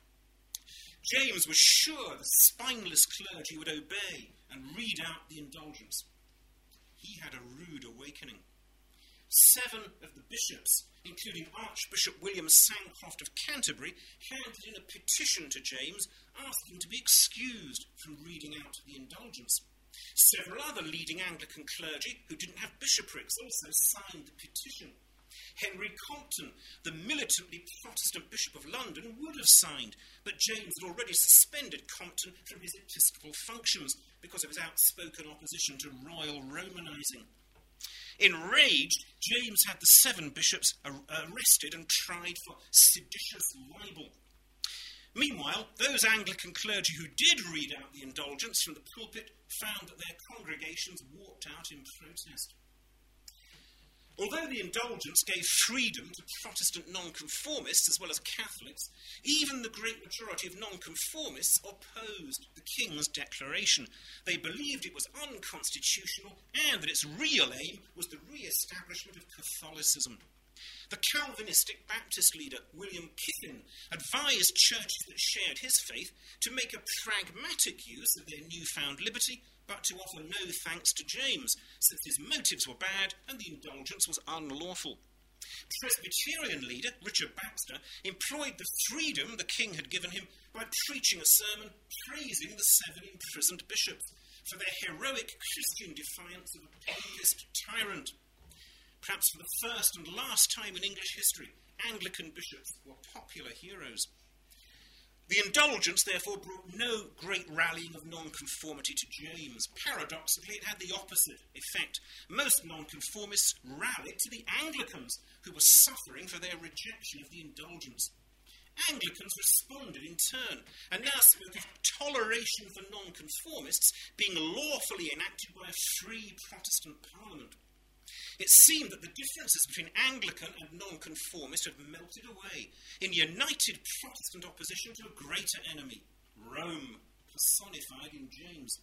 James was sure the spineless clergy would obey and read out the indulgence. He had a rude awakening. 7 of the bishops, including Archbishop William Sancroft of Canterbury, handed in a petition to James asking to be excused from reading out the indulgence. Several other leading Anglican clergy who didn't have bishoprics also signed the petition. Henry Compton, the militantly Protestant Bishop of London, would have signed, but James had already suspended Compton from his episcopal functions because of his outspoken opposition to royal Romanising. Enraged, James had the 7 bishops arrested and tried for seditious libel. Meanwhile, those Anglican clergy who did read out the indulgence from the pulpit found that their congregations walked out in protest. Although the indulgence gave freedom to Protestant nonconformists as well as Catholics, even the great majority of nonconformists opposed the King's declaration. They believed it was unconstitutional and that its real aim was the re-establishment of Catholicism. The Calvinistic Baptist leader, William Kiffin, advised churches that shared his faith to make a pragmatic use of their newfound liberty, but to offer no thanks to James, since his motives were bad and the indulgence was unlawful. Presbyterian leader, Richard Baxter, employed the freedom the king had given him by preaching a sermon praising the 7 imprisoned bishops for their heroic Christian defiance of a papist tyrant. Perhaps for the first and last time in English history, Anglican bishops were popular heroes. The indulgence, therefore, brought no great rallying of nonconformity to James. Paradoxically, it had the opposite effect. Most nonconformists rallied to the Anglicans, who were suffering for their rejection of the indulgence. Anglicans responded in turn, and now spoke of toleration for nonconformists being lawfully enacted by a free Protestant parliament. It seemed that the differences between Anglican and nonconformist had melted away in united Protestant opposition to a greater enemy, Rome, personified in James.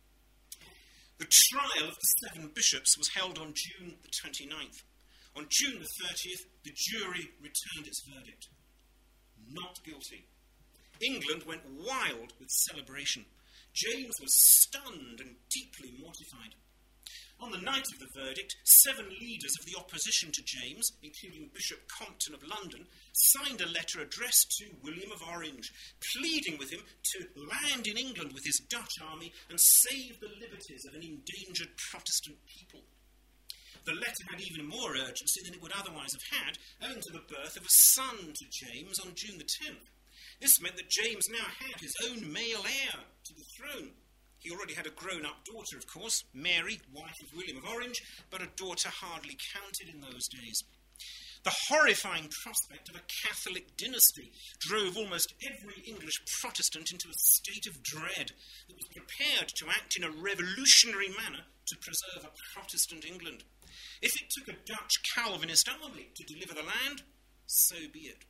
The trial of the 7 bishops was held on June the 29th. On June the 30th, the jury returned its verdict. Not guilty. England went wild with celebration. James was stunned and deeply mortified. On the night of the verdict, 7 leaders of the opposition to James, including Bishop Compton of London, signed a letter addressed to William of Orange, pleading with him to land in England with his Dutch army and save the liberties of an endangered Protestant people. The letter had even more urgency than it would otherwise have had, owing to the birth of a son to James on June the 10th. This meant that James now had his own male heir to the throne. He already had a grown-up daughter, of course, Mary, wife of William of Orange, but a daughter hardly counted in those days. The horrifying prospect of a Catholic dynasty drove almost every English Protestant into a state of dread that was prepared to act in a revolutionary manner to preserve a Protestant England. If it took a Dutch Calvinist army to deliver the land, so be it.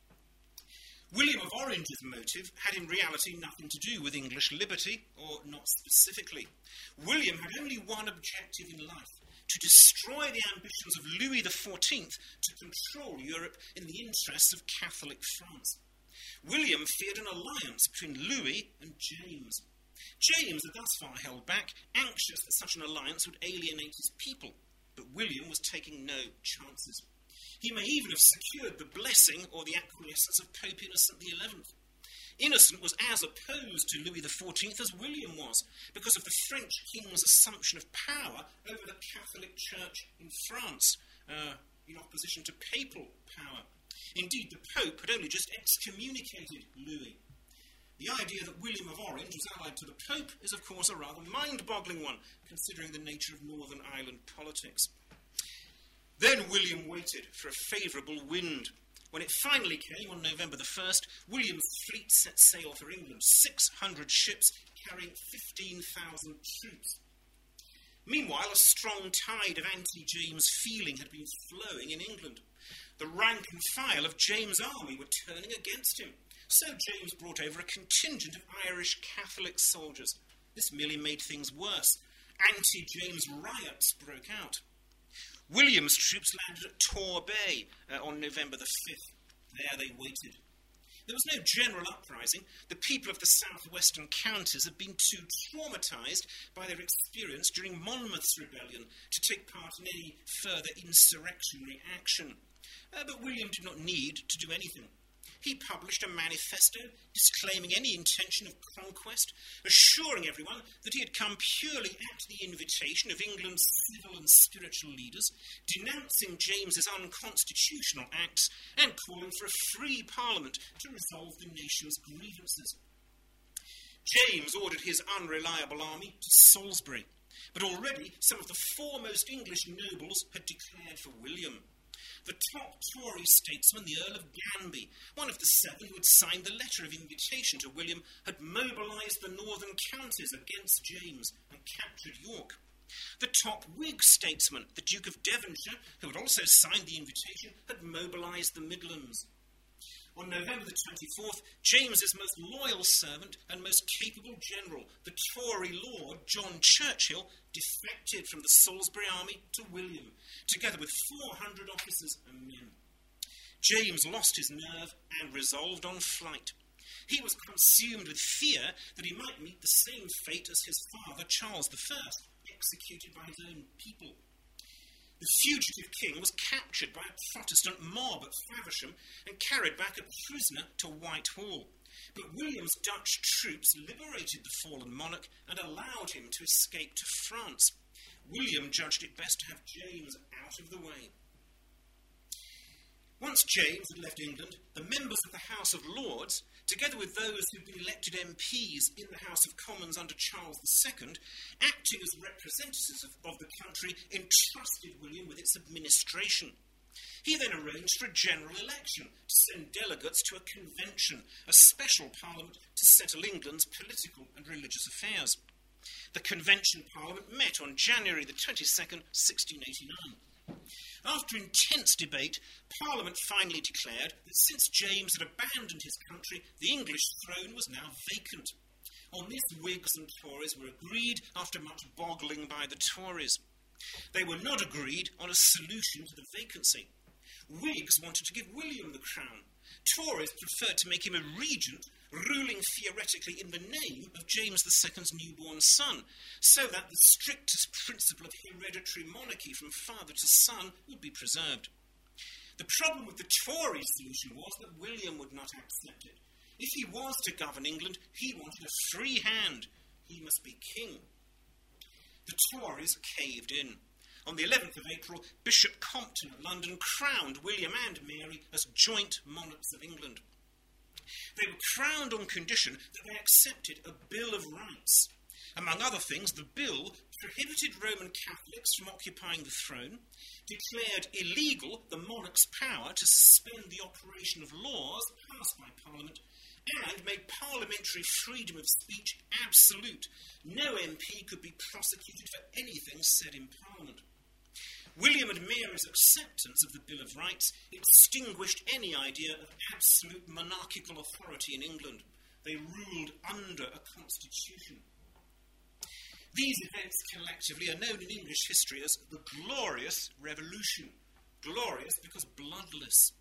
William of Orange's motive had in reality nothing to do with English liberty, or not specifically. William had only one objective in life: to destroy the ambitions of Louis XIV to control Europe in the interests of Catholic France. William feared an alliance between Louis and James. James had thus far held back, anxious that such an alliance would alienate his people, but William was taking no chances. He may even have secured the blessing or the acquiescence of Pope Innocent XI. Innocent was as opposed to Louis XIV as William was, because of the French king's assumption of power over the Catholic Church in France, in opposition to papal power. Indeed, the Pope had only just excommunicated Louis. The idea that William of Orange was allied to the Pope is, of course, a rather mind-boggling one, considering the nature of Northern Ireland politics. Then William waited for a favourable wind. When it finally came on November the 1st, William's fleet set sail for England, 600 ships carrying 15,000 troops. Meanwhile, a strong tide of anti-James feeling had been flowing in England. The rank and file of James' army were turning against him. So James brought over a contingent of Irish Catholic soldiers. This merely made things worse. Anti-James riots broke out. William's troops landed at Tor Bay on November the 5th. There they waited. There was no general uprising. The people of the southwestern counties had been too traumatised by their experience during Monmouth's rebellion to take part in any further insurrectionary action. But William did not need to do anything. He published a manifesto disclaiming any intention of conquest, assuring everyone that he had come purely at the invitation of England's civil and spiritual leaders, denouncing James's unconstitutional acts and calling for a free parliament to resolve the nation's grievances. James ordered his unreliable army to Salisbury, but already some of the foremost English nobles had declared for William. The top Tory statesman, the Earl of Ganby, one of the 7 who had signed the letter of invitation to William, had mobilised the northern counties against James and captured York. The top Whig statesman, the Duke of Devonshire, who had also signed the invitation, had mobilised the Midlands. On November the 24th, James's most loyal servant and most capable general, the Tory Lord John Churchill, defected from the Salisbury army to William, together with 400 officers and men. James lost his nerve and resolved on flight. He was consumed with fear that he might meet the same fate as his father, Charles I, executed by his own people. The fugitive king was captured by a Protestant mob at Faversham and carried back a prisoner to Whitehall. But William's Dutch troops liberated the fallen monarch and allowed him to escape to France. William judged it best to have James out of the way. Once James had left England, the members of the House of Lords, together with those who had been elected MPs in the House of Commons under Charles II, acting as representatives of the country, entrusted William with its administration. He then arranged for a general election to send delegates to a convention, a special parliament to settle England's political and religious affairs. The convention parliament met on January the 22nd, 1689. After intense debate, Parliament finally declared that since James had abandoned his country, the English throne was now vacant. On this, Whigs and Tories were agreed after much boggling by the Tories. They were not agreed on a solution to the vacancy. Whigs wanted to give William the crown. Tories preferred to make him a regent, ruling theoretically in the name of James II's newborn son, so that the strictest principle of hereditary monarchy from father to son would be preserved. The problem with the Tory solution was that William would not accept it. If he was to govern England, he wanted a free hand. He must be king. The Tories caved in. On the 11th of April, Bishop Compton of London crowned William and Mary as joint monarchs of England. They were crowned on condition that they accepted a Bill of Rights. Among other things, the bill prohibited Roman Catholics from occupying the throne, declared illegal the monarch's power to suspend the operation of laws passed by Parliament, and made parliamentary freedom of speech absolute. No MP could be prosecuted for anything said in Parliament. William and Mary's acceptance of the Bill of Rights extinguished any idea of absolute monarchical authority in England. They ruled under a constitution. These events collectively are known in English history as the Glorious Revolution. Glorious because bloodless.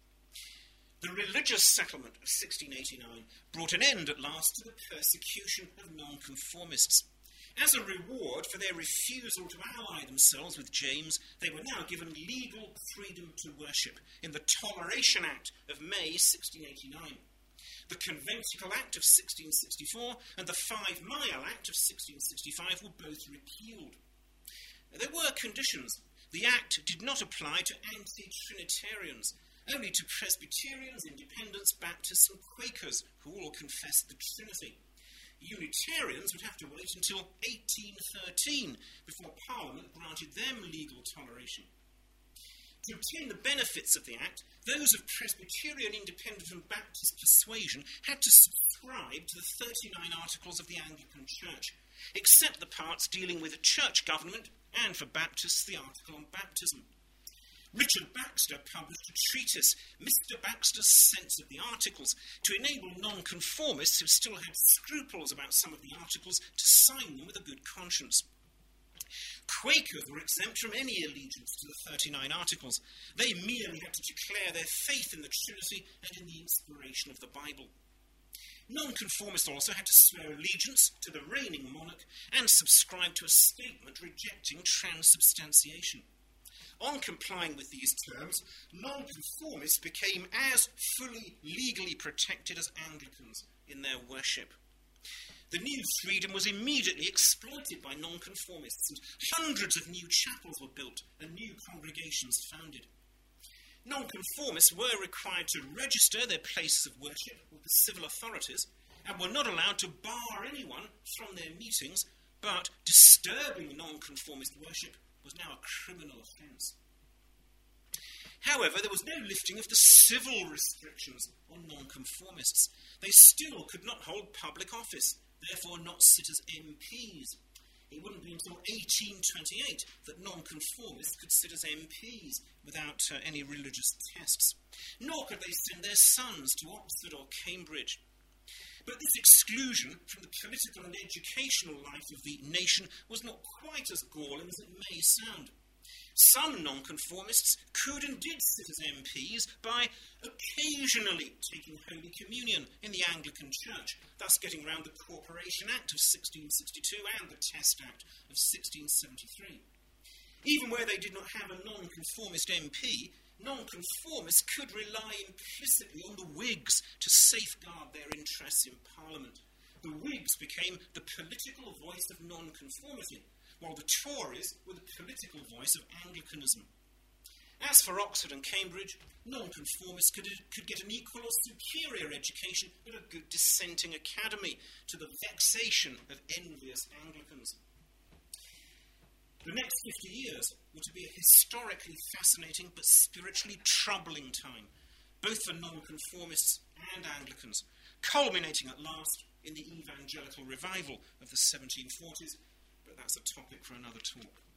The religious settlement of 1689 brought an end at last to the persecution of nonconformists. As a reward for their refusal to ally themselves with James, they were now given legal freedom to worship in the Toleration Act of May 1689. The Conventicle Act of 1664 and the 5 Mile Act of 1665 were both repealed. There were conditions. The Act did not apply to anti-Trinitarians, only to Presbyterians, Independents, Baptists and Quakers, who all confessed the Trinity. Unitarians would have to wait until 1813 before Parliament granted them legal toleration. To obtain the benefits of the Act, those of Presbyterian, Independent and Baptist persuasion had to subscribe to the 39 Articles of the Anglican Church, except the parts dealing with church government and, for Baptists, the article on baptism. Richard Baxter published a treatise, Mr. Baxter's Sense of the Articles, to enable nonconformists who still had scruples about some of the articles to sign them with a good conscience. Quakers were exempt from any allegiance to the 39 Articles. They merely had to declare their faith in the Trinity and in the inspiration of the Bible. Nonconformists also had to swear allegiance to the reigning monarch and subscribe to a statement rejecting transubstantiation. On complying with these terms, nonconformists became as fully legally protected as Anglicans in their worship. The new freedom was immediately exploited by nonconformists, and hundreds of new chapels were built and new congregations founded. Nonconformists were required to register their places of worship with the civil authorities and were not allowed to bar anyone from their meetings, but disturbing nonconformist worship was now a criminal offence. However, there was no lifting of the civil restrictions on nonconformists. They still could not hold public office, therefore not sit as MPs. It wouldn't be until 1828 that nonconformists could sit as MPs without any religious tests. Nor could they send their sons to Oxford or Cambridge. But this exclusion from the political and educational life of the nation was not quite as galling as it may sound. Some nonconformists could and did sit as MPs by occasionally taking Holy Communion in the Anglican Church, thus getting round the Corporation Act of 1662 and the Test Act of 1673. Even where they did not have a nonconformist MP, nonconformists could rely implicitly on the Whigs to safeguard their interests in Parliament. The Whigs became the political voice of nonconformity, while the Tories were the political voice of Anglicanism. As for Oxford and Cambridge, nonconformists could get an equal or superior education at a good dissenting academy, to the vexation of envious Anglicans. The next 50 years were to be a historically fascinating but spiritually troubling time, both for nonconformists and Anglicans, culminating at last in the evangelical revival of the 1740s, but that's a topic for another talk.